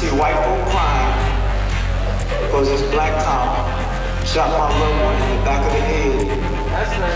see white folk crying because this black cop shot my loved one in the back of the head